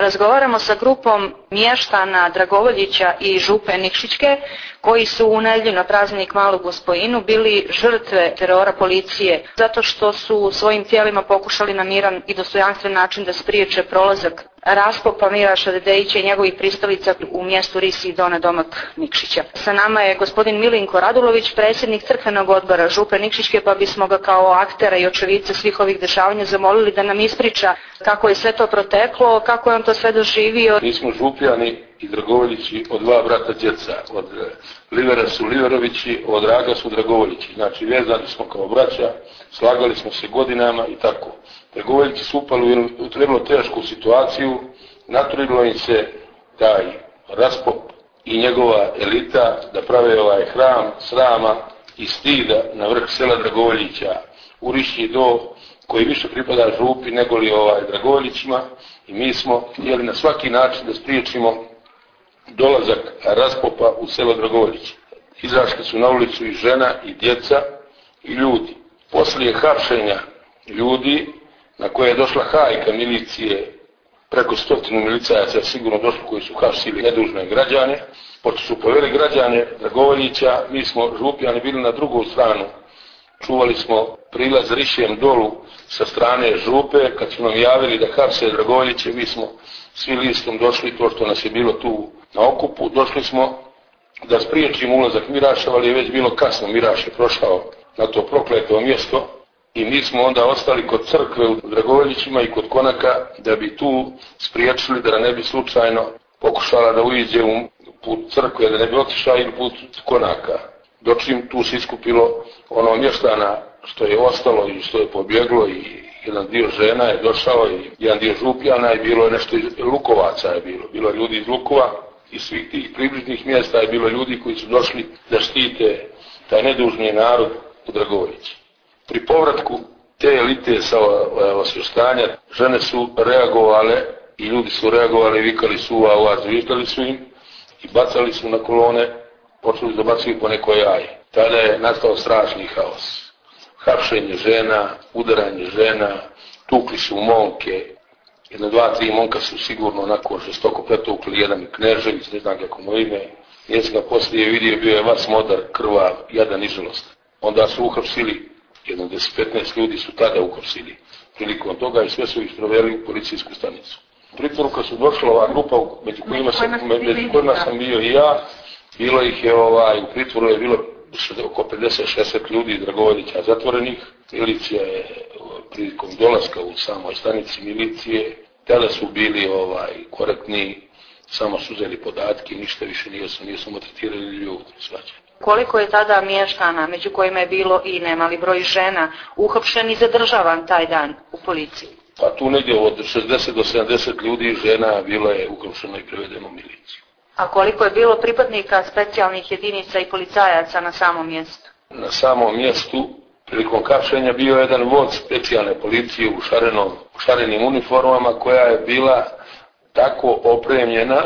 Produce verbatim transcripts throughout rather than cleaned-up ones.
Razgovaramo sa grupom mještana Dragovoljića i Župe Nikšićke koji su u nedjelju na praznik Malog Gospojinu bili žrtve terora policije zato što su svojim tijelima pokušali na miran i dostojanstven način da spriječe prolazak raspopa Miraša Dedejića i njegovih pristalica u mjestu Risi i Dona Domak Nikšića. Sa nama je gospodin Milinko Radulović, predsjednik crkvenog odbora Župe Nikšićke, pa bismo ga kao aktera i očevica svih ovih dešavanja zamolili da nam ispriča kako je sve to proteklo, kako je on to sve doživio. Mi smo Župljani i Dragovoljići od dva brata djeca, od Livera su Liverovići, od Raga su Dragovoljići. Znači vezani smo kao braća, slagali smo se godinama i tako. Dragovoljići su upali u vrlo tešku situaciju, naturilo im se taj raspop i njegova elita da prave ovaj hram srama i stida na vrh sela Dragovoljića u Rišnji do, koji više pripada Župi nego li ovaj Dragovoljićima, i mi smo htjeli na svaki način da spriječimo dolazak raspopa u selo Dragovoljiće. Izašli su na ulicu i žena i djeca i ljudi. Poslije hapšenja ljudi na koje je došla hajka milicije, preko stotinu milicajaca sigurno došli koji su hapsili nedužne građane, pošto su poveli građane Dragovoljića, mi smo Župljani bili na drugu stranu. Čuvali smo prilaz Rišjem dolu sa strane Župe, kad su nam javili da hapse Dragovoljiće, mi smo svi listom došli, to što nas je bilo tu na okupu, došli smo da spriječimo ulazak Miraša, ali je već bilo kasno, Miraš je prošao na to prokleto mjesto i mi smo onda ostali kod crkve u Dragovoljićima i kod konaka da bi tu spriječili da ne bi slučajno pokušala da uđe u put crkve, da ne bi otišla ili put konaka. Dočim tu se iskupilo ono mještana što je ostalo i što je pobjeglo, i jedan dio žena je došao i jedan dio Župljana, i bilo je nešto iz Lukovaca je bilo. Bilo je ljudi iz Lukova, iz svih tih približnih mjesta je bilo ljudi koji su došli da štite taj nedužni narod u Dragovoljići. Pri povratku te elite sa osvještanja žene su reagovale i ljudi su reagovali, vikali su uva, uva, zviždali su im i bacali su na kolone, počeli da bacaju po nekoj jaji. Tada je nastao strašni haos. Hapšenje žena, udaranje žena, tukli su momke. Jedno, dva, tri momka su sigurno onako žestoko pretukli, jedan Knežević, ne znam kako mu ime. Njega poslije vidio, bio je vas modar, krvav, jadan i žalost. Onda su uhapsili, jedno deset petnaest ljudi su tada uhapsili prilikom toga i sve su ih proveli u policijsku stanicu. U pritvoru kad su došla ova grupa, među kojima sam, među kojima sam bio i ja, bilo ih je, ovaj, u pritvoru je bilo oko pedeset šezdeset ljudi iz Dragovoljića zatvorenih. Milicija je prilikom dolaska u samoj stanici milicije, tada su bili ovaj, korektni, samo su uzeli podatke, ništa više nisu, nisu maltretirali ljudi, svađe. Koliko je tada mještana, među kojima je bilo i nemali broj žena, uhapšen i zadržavan taj dan u policiji? Pa tu negdje od šezdeset do sedamdeset ljudi žena bilo je uhapšeno i prevedeno u miliciju. A koliko je bilo pripadnika specijalnih jedinica i policajaca na samom mjestu? Na samom mjestu, prilikom hapšenja, bio jedan vod specijalne policije u, šarenom, u šarenim uniformama, koja je bila tako opremljena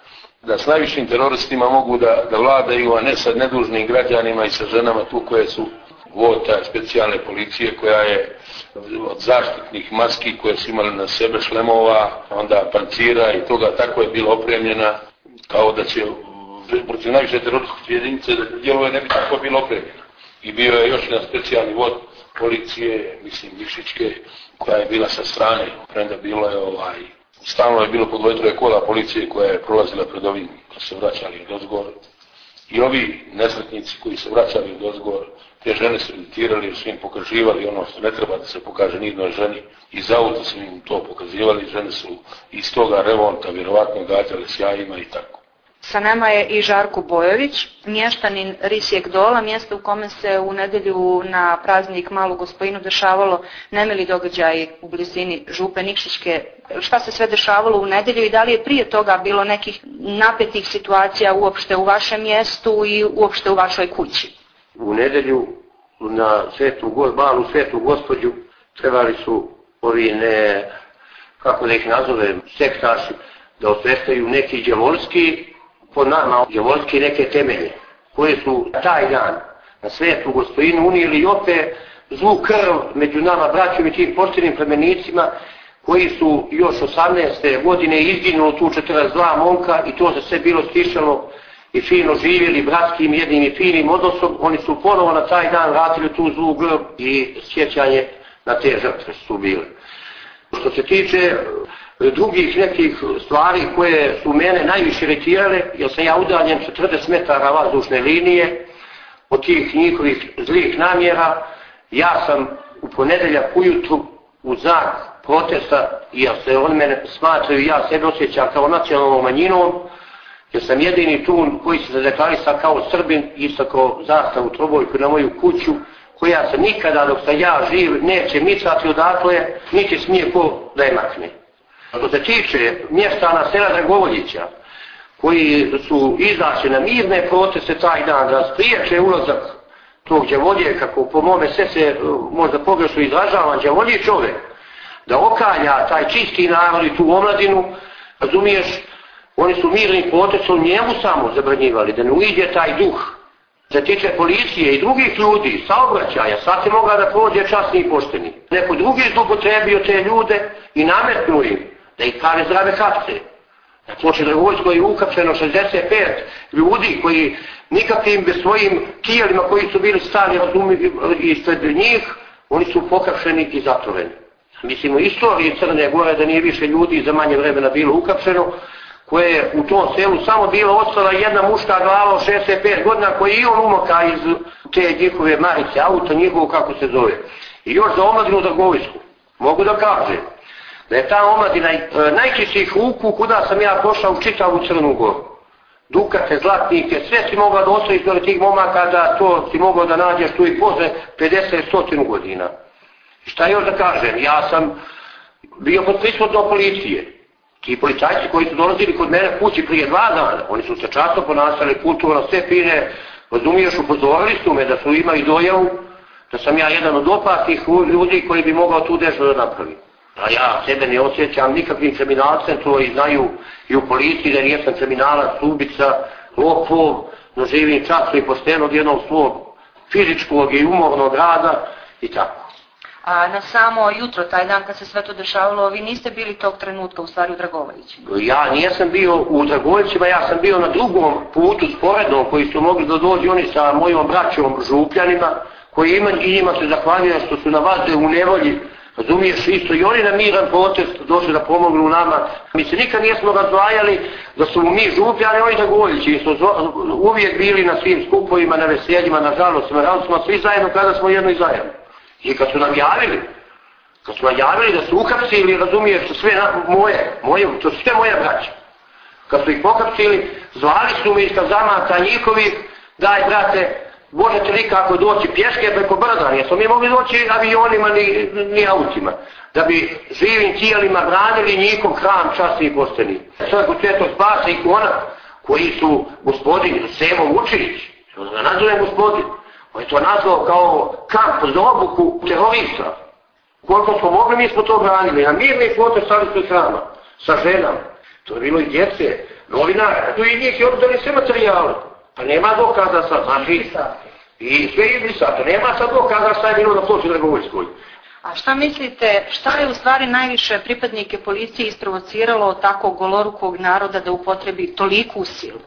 da s najvišim teroristima mogu da, da vladaju, a ne sa nedužnim građanima i sa ženama tu koje su vod taj specijalne policije, koja je od zaštitnih maski koje su imali na sebe, šlemova, onda pancira i toga, tako je bila opremljena kao da će protiv najviše terorističke jedinice djelove ne bi tako bilo opremljena. I bio je još jedan specijalni vod policije, mislim Nikšićke, koja je bila sa strane, premda bilo je ovaj, stalno je bilo po dvoje troje kola policije koja je prolazila pred ovim kad se vraćali od ozgor. I ovi nesretnici koji se vraćali od ozgor, te žene su irritirali jer su im pokaživali ono što ne treba da se pokaže ni jednoj ženi. Iz auta su im to pokazivali, žene su iz toga revolta vjerovatno gađale s jajima i tako. Sa nama je i Žarko Bojović, mještanin Risjeg dola, mjesto u kome se u nedjelju na praznik Malog Gospojinu dešavalo nemili događaj u blizini Župe Nikšićke. Šta se sve dešavalo u nedjelju i da li je prije toga bilo nekih napetih situacija uopšte u vašem mjestu i uopšte u vašoj kući? U nedjelju na svetu, malu svetu gospođu trebali su ovi ne, kako da ih nazovem, sektaši, da osveštaju neki djevolski, po nama djevolski neke temelje, koje su taj dan na svetu Gospojinu unijeli i opet zlu krv među nama braćom i tim poštenim plemenicima koji su još osamnaeste godine izginulo tu četrdeset dva momka i to za sve bilo stišalo i fino živjeli bratskim jednim i finim odnosom, oni su ponovo na taj dan vratili tu zlu grb i sjećanje na te žrtve su bile. Što se tiče drugih nekih stvari koje su mene najviše iritirale, jer sam ja udaljen četrdeset metara vazdušne linije od tih njihovih zlih namjera, ja sam u ponedeljak ujutru u znak protesta, jer se oni mene smatraju, ja sebe osjećam kao nacionalnom manjinom, jer sam jedini tu koji se zadeklarisa kao Srbin, istakao zastavu trobojku na moju kuću, koja se nikada dok sam ja živ neće micati odatle, niti smije ko da je makne. Što se tiče mještana sela Dragovoljića, koji su izašli na mirne proteste taj dan da spriječe ulazak tog đavolje, kako po mome sve se možda pogrešno izražavam, đavolji čovjek, da okalja taj čisti narod i tu omladinu, razumiješ, oni su mirni protestom njemu samo zabranjivali, da ne uđe taj duh. Što se tiče policije i drugih ljudi, saobraćaja, sad se mogla da prođe časni i pošteni. Neko drugi zloupotrebio te ljude i nametnuo im da ih kare zdrave hapse. Na ploči Dragovoljskoj je uhapšeno šezdeset pet ljudi koji nikakvim bez svojim tijelima koji su bili stari ispred njih, oni su pohapšeni i zatvoreni. Mislim, u istoriji Crne Gore da nije više ljudi za manje vremena bilo uhapšeno, koje je u tom selu samo bila ostala jedna muška glava od šezdeset pet godina koji i on umoka iz te njihove marice, auto njihovo kako se zove. I još za omladinu Dragovoljsku mogu da kažem da je ta omladina najčišćih ruku kuda sam ja pošao u čitavu Crnu Goru. Dukate, zlatnike, sve si mogao da ostaviš do tih momaka da to si mogao da nađeš tu i posle pedeset stotinu godina. I šta još da kažem, ja sam bio pod prisutnom policije. Ti policajci koji su dolazili kod mene kući prije dva dana, oni su se často ponašali kulturno, sve fine, razumiješ, upozorili su me da su imali dojavu, da sam ja jedan od opasnih ljudi koji bi mogao tu nešto da napravi. A ja sebe ne osjećam nikakvim kriminalcem, to i znaju i u policiji da nijesam kriminalac, ubica, lopov, no živim časno i pošteno od jednog svog fizičkog i umornog rada i tako. A na samo jutro, taj dan kad se sve to dešavalo, vi niste bili tog trenutka u stvari u Dragovoljićima? Ja nijesam bio u Dragovoljićima, ja sam bio na drugom putu sporednom koji su mogli da dođu oni sa mojom braćom Župljanima, koji ima, i njima se zahvaljujem što su na vazde u nevolji, razumiješ isto, i oni na miran protest došli da pomognu nama. Mi se nikad nismo razdvajali da su mi Župljani, oni Dragovoljići, mi smo uvijek bili na svim skupovima, na veseljima, na žalostima, radostima, svi zajedno kada smo jedno i zajedno. I kad su nam javili, kad su nam javili da su uhapsili, razumiješ, sve na, moje, moje, to su sve moje braće. Kad su ih pohapsili, zvali su me iz kazamata njihovih, daj brate, možete li kako doći pješke preko brda, jesmo mi mogli doći avionima ni, ni autima, da bi živim tijelima branili njihov hram časni i pošteni. Čovjek u Svetog Spasa i Kona, koji su gospodin Semo Vučinić, da nazovem gospodin, on je to nazvao kao kamp za obuku terorista. Koliko smo mogli, mi smo to branili. Na mirni protest stali su hrama, sa ženama. To je bilo i djece, novinara. Tu i njih je oddali sve materijale. Pa nema dokaza sad, znači, i sve izbrisato. Nema sad dokaza šta je bilo na ploči Dragovoljskoj. A šta mislite, šta je u stvari najviše pripadnike policije isprovociralo od takvog golorukog naroda da upotrebi toliku silu?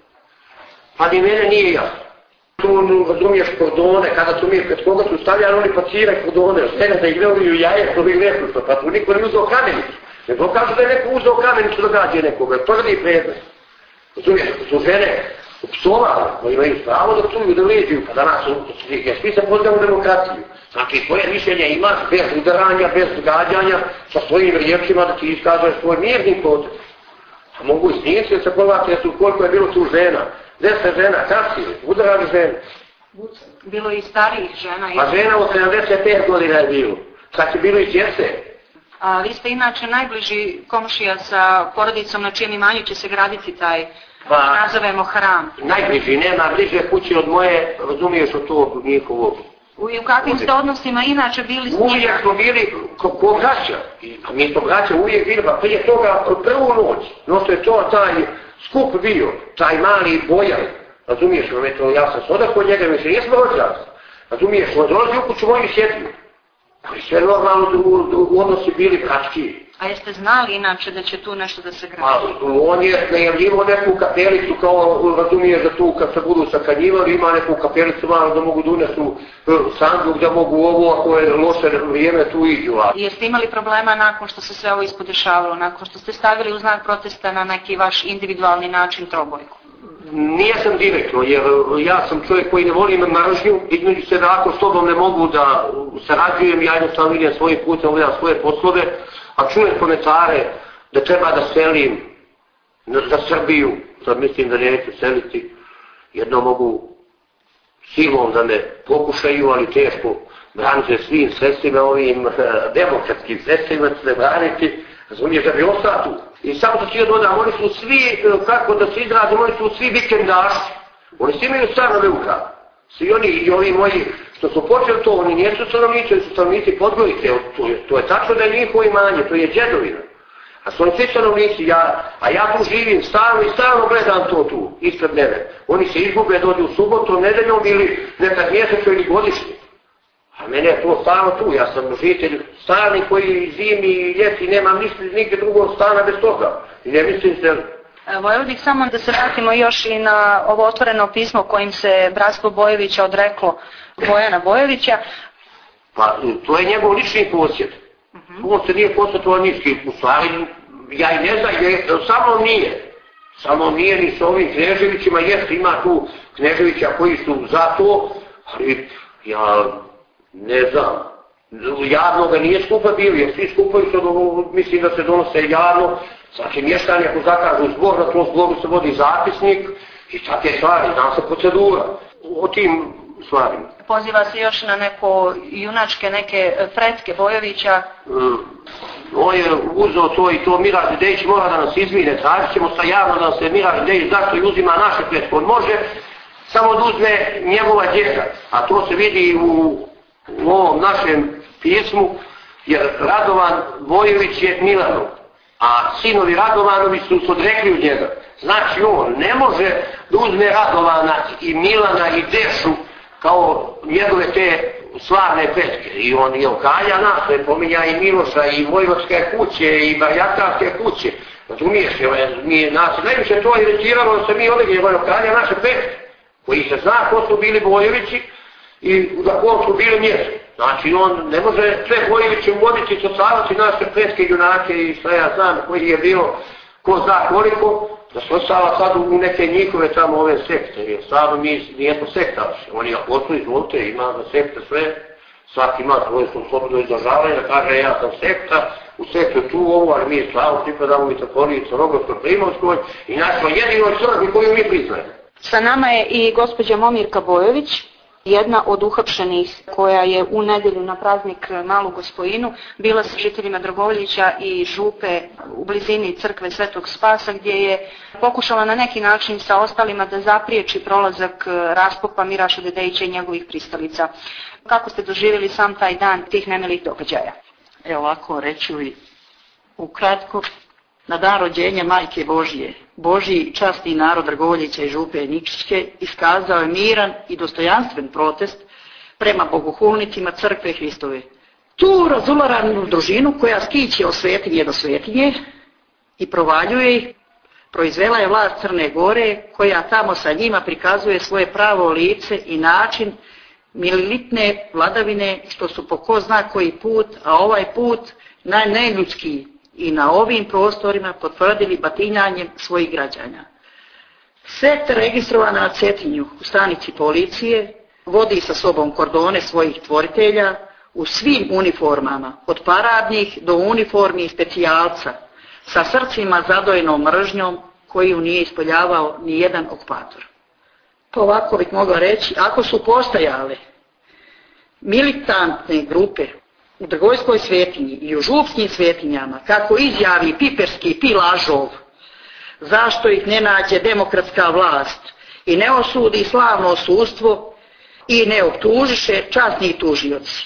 Pa ni mene nije jasno. Tu razumiješ kordone, kada su mi pred koga su stavljali, oni paciraju kordone, sve da ih veoli u jaje, to bih rekao, pa tu niko ne uzeo kamenicu. Nego kažu da je neko uzeo kamenicu da gađe nekoga, prvi predmet. Razumiješ, su žene upsovali, koji imaju pravo da psuju, da leđuju, pa danas su, svi se pozdravu u demokraciju. Znači, svoje mišljenje imaš bez udaranja, bez gađanja, sa svojim riječima da ti iskažeš svoj mirni protest. A mogu i snimci se povati, jer su koliko je bilo tu žena. Deset žena, kasnije, udarali žene. Bilo i starijih žena. A žena od sedamdeset pet godina je bilo. Sad je bilo i djece. A vi ste inače najbliži komšija sa porodicom na čijem imanju će se graditi taj, pa, nazovemo hram. Najbliži, nema bliže kuće od moje, razumiješ od tog njihovog. U kakvim ste odnosima inače bili s njima? Uvijek smo bili ko, ko braća. A mi smo braća uvijek bili, pa prije toga prvu noć. No što je to taj skup bio, taj mali Bojan, razumiješ, ja sam sada kod njega, mi se nismo rođali, razumiješ, on dolazi u kuću moju sjedinu. Ali sve normalno u odnosi bili brački. A jeste znali inače da će tu nešto da se gradi? Pa, on je najavljivo neku kapelicu, kao razumije da tu kad se budu sakanjivali, ima neku kapelicu malo da mogu donesu sanduk, da mogu ovo, ako je loše vrijeme, tu iđu. I jeste imali problema nakon što se sve ovo ispodešavalo, nakon što ste stavili u znak protesta na neki vaš individualni način trobojku? Nijesam direktno, jer ja sam čovjek koji ne volim mržnju, između se da ako s tobom ne mogu da sarađujem, ja jednostavno idem svojim putem, obavljam svoje poslove, a čujem komentare da treba da selim za Srbiju, sad mislim da neću seliti, jedno mogu silom da me pokušaju, ali teško branite svim sredstvima, ovim demokratskim sredstvima se braniti, razumiješ da bi ostao tu. I samo da ti dodam, oni su svi, kako da se izrazim, oni su svi vikendaši, oni svi imaju stanove u gradu. Svi oni i ovi moji što su počeli to, oni nijesu stanovnici, oni su stanovnici Podgorice, to je, to je tačno da je njihovo imanje, to je džedovina. A su oni svi stanovnici, ja, a ja tu živim stalno i stalno gledam to tu, ispred mene. Oni se izgube, dođu u subotu, nedeljom ili nekad mjesečno ili godišnje. A mene je to stalno tu, ja sam žitelj stalni koji zimi i ljeti, nemam ništa, nigdje drugog stana bez toga. I ne mislim se... Volio bih samo da se vratimo još i na ovo otvoreno pismo kojim se bratstvo Bojevića odreklo Bojana Bojevića. Pa to je njegov lični posjed. Uh-huh. On se nije posjetovao niški, u stvari, ja i ne znam, je, samo nije. Samo nije ni s ovim Kneževićima, jest ima tu Kneževića koji su za to, ali ja ne znam. Javno ga nije skupa bili, jer svi skupaju se, mislim da se donose javno. Znači mještani ako zakažu zbor, na tom zboru se vodi zapisnik i takve stvari, zna se procedura o tim stvarima. Poziva se još na neko junačke, neke fretke Bojevića. Mm, on je uzeo to i to, Miraž Dedejić mora da nas izvine, tražit ćemo sa javno da se Miraž Dedejić zašto i uzima naše fretke. On može samo da uzme njegova djeda, a to se vidi u, u ovom našem pismu, jer Radovan Bojević je Milanov. A sinovi Radovanovi su se odrekli od njega. Znači on ne može da uzme Radovana i Milana i Dešu kao njegove te slavne petke. I on je okalja nas, ne pominja i Miloša i Vojvodske kuće i Barjakarske kuće. Razumiješ, mi nas najviše to irritiralo da se mi odegljemo okalja naše petke, koji se zna ko su bili Bojevići i da ko su bili mjesto. Znači on ne može sve Bojeviće uvoditi, socavati naše petke junake i sve ja znam koji je bilo, ko zna koliko, da se ostala sad u neke njihove tamo ove sekte, jer stvarno mi nijesmo sektaši. Oni ga poslu izvolite, ima za sekte sve, svaki ima svoje slobodno izražavanje, da kaže ja sam sekta, u sektu tu ovo, ali mi slavu pripadamo Mitaforiji, Crnogorskoj, Primovskoj i našoj jedinoj crkvi koju mi priznajemo. Sa nama je i gospođa Momirka Bojović, jedna od uhapšenih koja je u nedjelju na praznik Malu Gospojinu bila sa žiteljima Dragovoljića i Župe u blizini crkve Svetog Spasa, gdje je pokušala na neki način sa ostalima da zapriječi prolazak raspopa Miraša Dedejića i njegovih pristalica. Kako ste doživjeli sam taj dan tih nemilih događaja? Evo ovako reću i ukratko. Na dan rođenja Majke Božije, Božji časni narod Dragovoljića i Župe Nikšićke iskazao je miran i dostojanstven protest prema bogohulnicima crkve Hristove. Tu razularanu družinu koja skiće od svetinje do svetinje i provaljuje ih, proizvela je vlast Crne Gore koja tamo sa njima prikazuje svoje pravo lice i način mililitne vladavine što su po ko zna koji put, a ovaj put najneljudskiji i na ovim prostorima potvrdili batinjanjem svojih građana. Sekta registrovana na Cetinju u stanici policije vodi sa sobom kordone svojih tvoritelja u svim uniformama, od paradnih do uniformi specijalca, sa srcima zadojenom mržnjom koju nije ispoljavao ni jedan okupator. Pa ovako bih mogla reći, ako su postojale militantne grupe u Dragojskoj svetinji i u župskim svetinjama, kako izjavi piperski Pilažov, zašto ih ne nađe demokratska vlast i ne osudi slavno sudstvo i ne optužiše časni tužioci.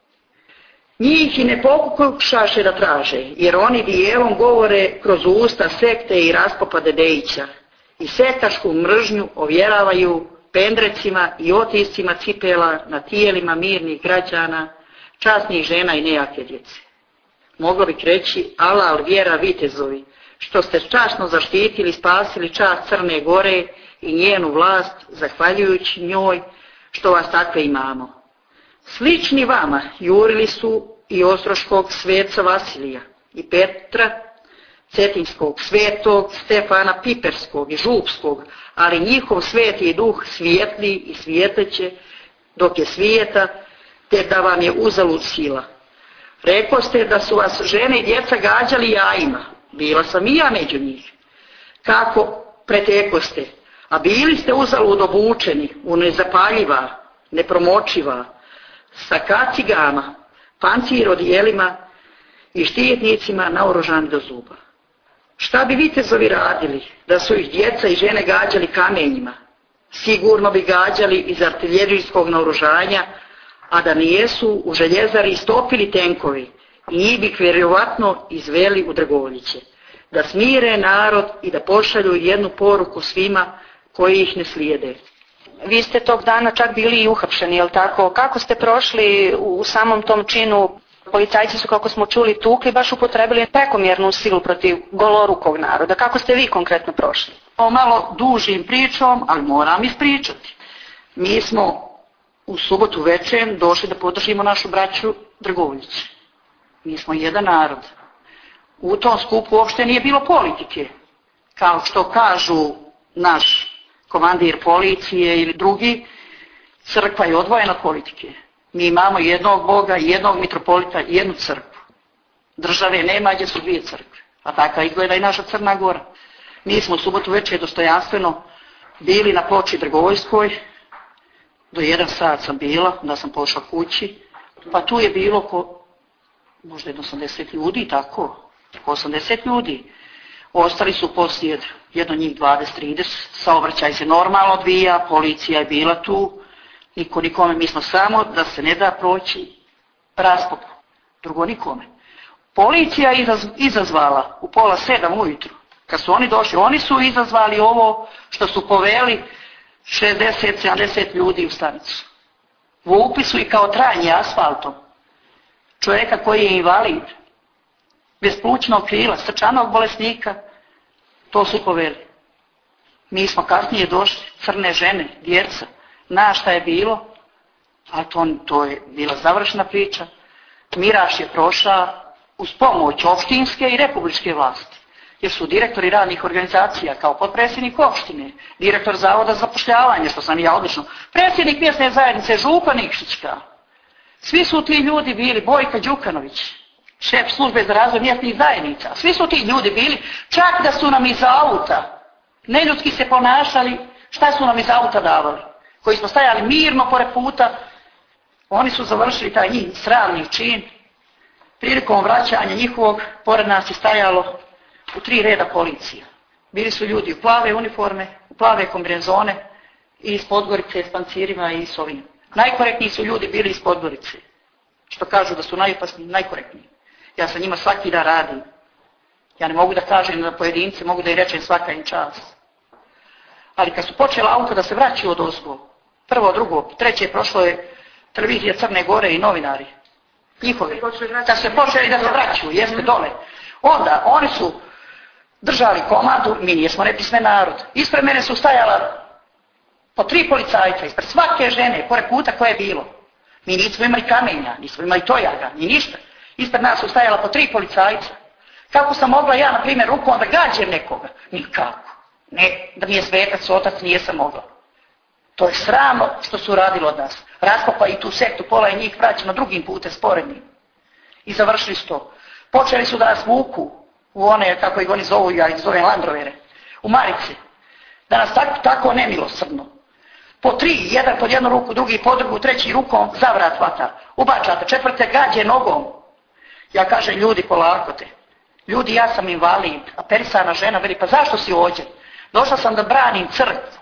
Njih i ne pokušaše da traže, jer oni dijelom govore kroz usta sekte i raspopa Dedejića i sektašku mržnju ovjeravaju pendrecima i otiscima cipela na tijelima mirnih građana, časnih žena i nejake djece. Moglo bi reći alal vjera vitezovi, što ste časno zaštitili i spasili čast Crne Gore i njenu vlast, zahvaljujući njoj što vas takve imamo. Slični vama jurili su i ostroškog sveca Vasilija i Petra, cetinskog svetog, Stefana Piperskog i Župskog, ali njihov sveti je duh svijetli i svijeteće dok je svijeta, te da vam je uzalud sila. Rekoste da su vas žene i djeca gađali jajima, bila sam i ja među njih. Kako pretekoste, a bili ste uzalud obučeni u nezapaljiva, nepromočiva, sa kacigama, pancir odijelima i štitnicima naoružani do zuba. Šta bi vitezovi radili da su ih djeca i žene gađali kamenjima? Sigurno bi gađali iz artiljerijskog naoružanja, a da nijesu u željezari istopili tenkovi i njih bi vjerovatno izveli u Dragovoljiće, da smire narod i da pošalju jednu poruku svima koji ih ne slijede. Vi ste tog dana čak bili i uhapšeni, jel tako? Kako ste prošli u samom tom činu? Policajci su, kako smo čuli, tukli, baš upotrebili prekomjernu silu protiv golorukog naroda. Kako ste vi konkretno prošli? O malo dužim pričom, ali moram ispričati. Mi smo u subotu večer došli da podržimo našu braću Dragovoljiće. Mi smo jedan narod. U tom skupu uopšte nije bilo politike. Kao što kažu naš komandir policije ili drugi, crkva je odvojena od politike. Mi imamo jednog Boga, jednog mitropolita i jednu crkvu. Države nema gdje su dvije crkve. A taka izgleda i naša Crna Gora. Mi smo u subotu večer dostojanstveno bili na ploči Dragovoljskoj. Do jedan sat sam bila, da sam pošla kući. Pa tu je bilo ko, možda jedno osamdeset ljudi, tako. osamdeset ljudi. Ostali su poslije jedno njih dvadeset trideset. Saobraćaj se normalno odvija, policija je bila tu. Niko nikome, mi smo samo da se ne da proći raskop. Drugo nikome. Policija je izazvala u pola sedam ujutru. Kad su oni došli, oni su izazvali ovo što su poveli šezdeset sedamdeset ljudi u stanicu. Vukli su i kao trajanje asfaltom. Čovjeka koji je invalid, bez plućnog krila, srčanog bolesnika, to su poveli. Mi smo kasnije došli, crne žene, djeca. Na šta je bilo, a to, to je bila završena priča. Miraš je prošao uz pomoć opštinske i republičke vlasti, jer su direktori radnih organizacija, kao potpredsjednik opštine, direktor zavoda za zapošljavanje, što sam ja odlično, predsjednik mjesne zajednice Župa Nikšićka. Svi su ti ljudi bili, Bojka Đukanović, šef službe za razvoj mjesnih zajednica. Svi su ti ljudi bili, čak da su nam iz auta neljudski se ponašali, šta su nam iz auta davali? Koji smo stajali mirno pored puta, oni su završili taj njih sravni čin. Prilikom vraćanja njihovog, pored nas je stajalo u tri reda policija. Bili su ljudi u plave uniforme, u plave kombinezone i iz Podgorice s pancirima i s ovim. Najkorektniji su ljudi bili iz Podgorice. Što kažu da su najopasniji, najkorektniji. Ja sa njima svaki dan radim. Ja ne mogu da kažem na pojedince, mogu da i rečem svaka im čast. Ali kad su počela auto da se vraćaju od ozgo, prvo, drugo, treće, prošlo je televizija Crne Gore i novinari. Njihovi. Kad se počeli da se vraćaju, jeste dole. Onda oni su držali komandu, mi nijesmo nepismen narod. Ispred mene su stajala po tri policajca, ispred svake žene, pored puta koje je bilo. Mi nismo imali kamenja, nismo imali tojaga, ni ništa. Ispred nas su stajala po tri policajca. Kako sam mogla ja, na primjer, rukom da gađem nekoga? Nikako. Ne, da mi je svetac, otac, nijesam mogla. To je sramno što su radili od nas. Raskopa i tu sektu, pola je njih vraćeno drugim putem, sporednim. I završili su to. Počeli su da nas vuku u one, kako ih oni zovu, ja ih zovem Landrovere, u marice. Da nas tako, tako nemilosrdno. Po tri, jedan pod jednu ruku, drugi pod drugu, treći rukom, za vrat hvata. Ubačate, četvrte gađe nogom. Ja kažem, ljudi, polako te. Ljudi, ja sam invalid, a perisana žena veli, pa zašto si ovdje? Došla sam da branim crkvu.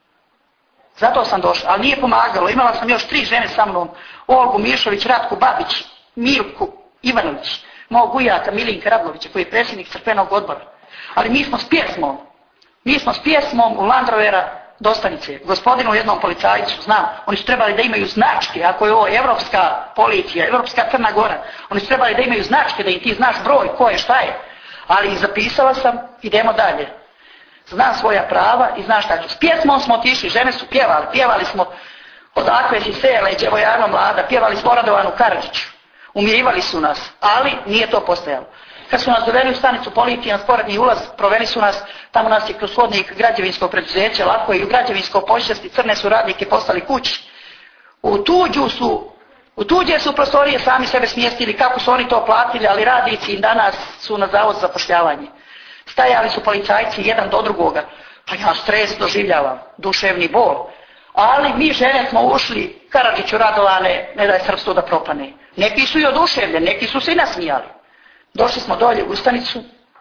Zato sam došla, ali nije pomagalo. Imala sam još tri žene sa mnom. Olgu Mišović, Ratku Babić, Milku Ivanović, mog ujaka Milinka Radlovića, koji je predsjednik crkvenog odbora. Ali mi smo s pjesmom. Mi smo s pjesmom u Landrovera dostanice. Gospodinu jednom policajcu, znam, oni su trebali da imaju značke, ako je ovo evropska policija, evropska Crna Gora, oni su trebali da imaju značke, da im ti znaš broj, ko je, šta je. Ali ih zapisala sam, idemo dalje. Znam svoja prava i znaš šta ću. S pjesmom smo otišli, žene su pjevali, pjevali smo Odakle si sele, Đevojano mlada, pjevali smo Radovanu Karadžiću. Umirivali su nas, ali nije to postojalo. Kad su nas doveli u stanicu policije na sporedni ulaz, proveli su nas, tamo nas je kroz hodnik građevinskog preduzeća, lako je i u građevinsko pošćasti, crne su radnike poslali kući. U tuđu su, u tuđe su prostorije sami sebe smjestili, kako su oni to platili, ali radnici im danas su na zavod za zapošljavanje. Stajali su policajci jedan do drugoga, pa ja stres doživljavam, duševni bol. Ali mi žene smo ušli, Karadžiću Radovane, ne da je srpstvo da propane. Neki su i oduševljeni, neki su se i nasmijali. Došli smo dolje u stanicu,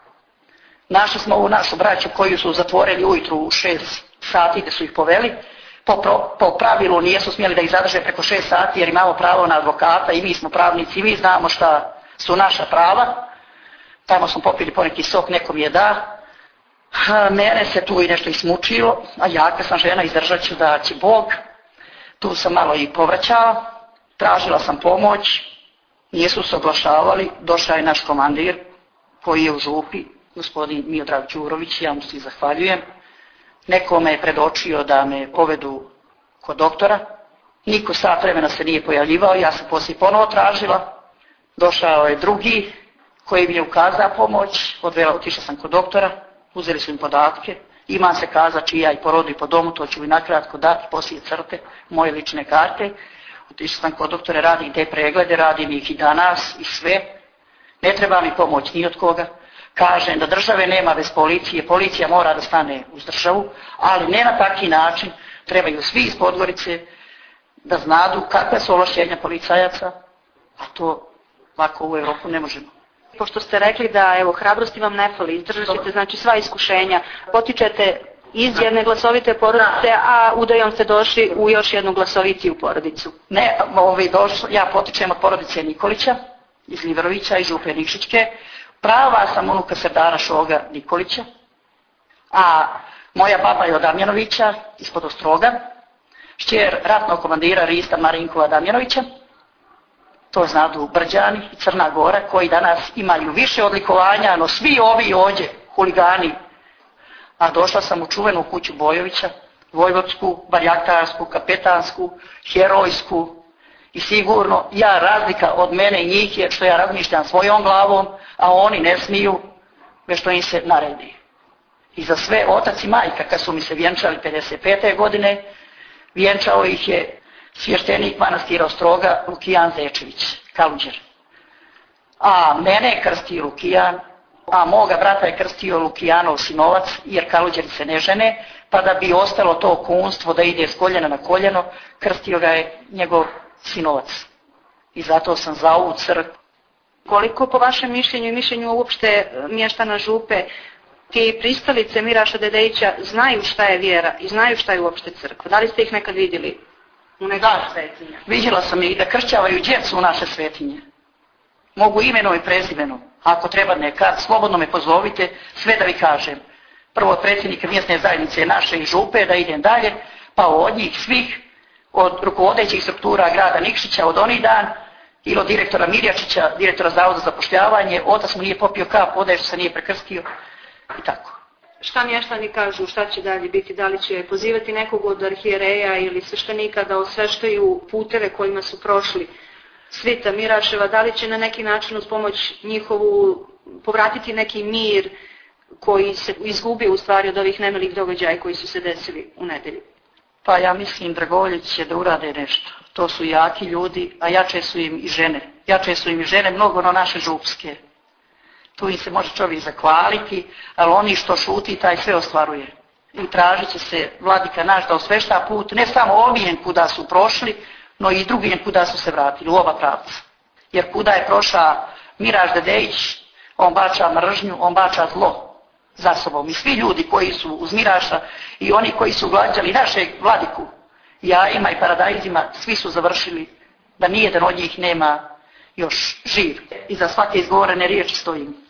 našli smo ovu našu braću koju su zatvorili ujutru u šest sati gdje su ih poveli. Po, pro, po pravilu nijesu smjeli da ih zadrže preko šest sati jer imamo pravo na advokata i mi smo pravnici i mi znamo šta su naša prava. Tamo smo popili poneki sok, nekom je da. A mene se tu i nešto ismučilo, a jaka sam žena, izdržat ću da će Bog. Tu sam malo i povraćala, tražila sam pomoć, nijesu se oglašavali, došao je naš komandir koji je u župi, gospodin Miodrag Đurović, ja mu se zahvaljujem. Neko me je predočio da me povedu kod doktora, niko sat vremena se nije pojavljivao, ja sam poslije ponovo tražila, došao je drugi koji mi je ukazao pomoć, odvela, otišla sam kod doktora, uzeli su im podatke, ima se kaza čija i porodu i po domu, to ću mi nakratko dati, poslije crte, moje lične karte. Otišla sam kod doktore, radim te preglede, radim ih i danas i sve. Ne treba mi pomoć ni od koga. Kažem da države nema bez policije, policija mora da stane uz državu, ali ne na taki način, trebaju svi iz Podgorice da znadu kakve su ovlašćenja policajaca, a to ovako u Evropu ne možemo. Pošto ste rekli da evo hrabrosti vam ne fali, izdržat ćete znači sva iskušenja, potičete iz jedne glasovite porodice, a udajom ste došli u još jednu glasovitiju porodicu. Ne, ovi došli, ja potičem od porodice Nikolića, iz Liverovića i Župe Nikšićke. Prava sam unuka Serdara Šoga Nikolića, a moja baba je od Damjanovića, ispod Ostroga, šćer ratnog komandira Rista Marinkova Damjanovića. To znadu Brđani i Crna Gora koji danas imaju više odlikovanja, no svi ovi ovdje huligani. A došla sam u čuvenu kuću Bojovića, vojvodsku, barjaktarsku, kapetansku, herojsku i sigurno ja razlika od mene i njih je što ja razmišljam svojom glavom, a oni ne smiju već što im se naredi. I za sve otac i majka kad su mi se vjenčali pedeset pete godine, vjenčao ih je svještenik manastira Ostroga Lukijan Zečević, Kaluđer. A mene je krstio Lukijan, a moga brata je krstio Lukijanov sinovac, jer Kaluđeri se ne žene, pa da bi ostalo to kunstvo da ide s koljena na koljeno, krstio ga je njegov sinovac. I zato sam za ovu crkvu. Koliko po vašem mišljenju i mišljenju uopšte mještana Župe, ti pristalice Miraša Dedejića znaju šta je vjera i znaju šta je uopšte crkva? Da li ste ih nekad vidjeli u nekoj svetinje? Vidjela sam ih da kršćavaju djecu u naše svetinje. Mogu imenom i prezimenom. Ako treba nekad, slobodno me pozovite, sve da vi kažem. Prvo od predsjednika mjesne zajednice naše i Župe, da idem dalje, pa od njih svih, od rukovodećih struktura grada Nikšića, od onih dan, ili od direktora Mirjačića, direktora Zavoda za zapošljavanje, otac mu nije popio kap, odaje što se nije prekrstio i tako. Šta mještani kažu, šta će dalje biti, da li će pozivati nekog od arhijereja ili sveštenika da osveštaju puteve kojima su prošli svita Miraševa, da li će na neki način uz pomoć njihovu povratiti neki mir koji se izgubio u stvari od ovih nemilih događaja koji su se desili u nedelju? Pa ja mislim Dragovoljić će da urade nešto. To su jaki ljudi, a jače su im i žene. Jače su im i žene mnogo no naše župske. Tu im se može čovjek zahvaliti, ali oni što šuti taj sve ostvaruje. I tražit će se vladika naš da osvešta put, ne samo ovijen kuda su prošli, no i drugim kuda su se vratili, u oba pravca. Jer kuda je prošao Miraš Dedejić, on bača mržnju, on bača zlo za sobom. I svi ljudi koji su uz Miraša i oni koji su glađali našeg vladiku, jajima i paradajzima, svi su završili da nijedan od njih nema još živ. I za svake izgovorene riječi stojim.